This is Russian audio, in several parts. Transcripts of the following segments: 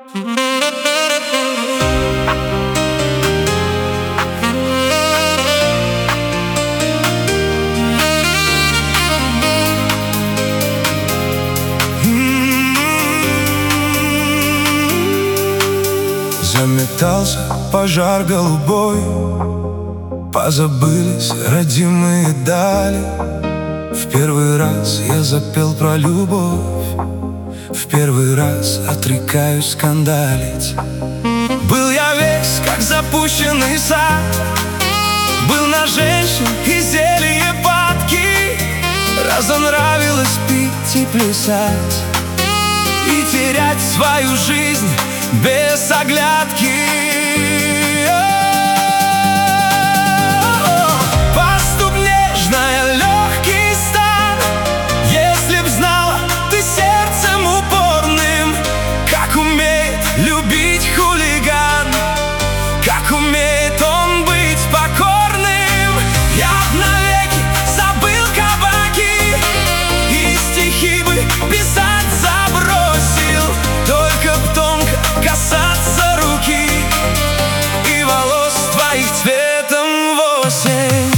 Заметался пожар голубой, позабылись родимые дали. В первый раз я запел про любовь, в первый раз отрекаюсь скандалить. Был я весь, как запущенный сад, был на женщин и зелье падки. Разонравилось пить и плясать, и терять свою жизнь без оглядки. Поступ нежная, легкий стан. Если б знала ты сердцем упорным, как умеет любить хулиган, как умеет он быть покорным. Я б навеки забыл кабаки и стихи бы писать забросил, только б тонко касаться руки и волос твоих цветом в осень.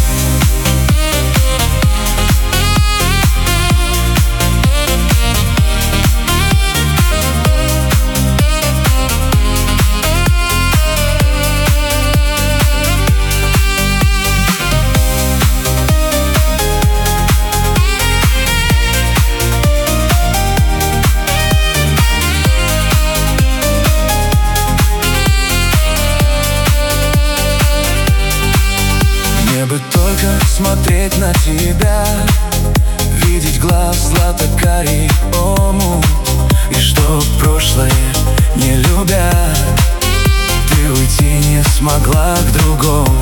Мне бы только смотреть на тебя, видеть глаз злато-карий омут, и чтоб прошлое, не любя, ты уйти не смогла к другому.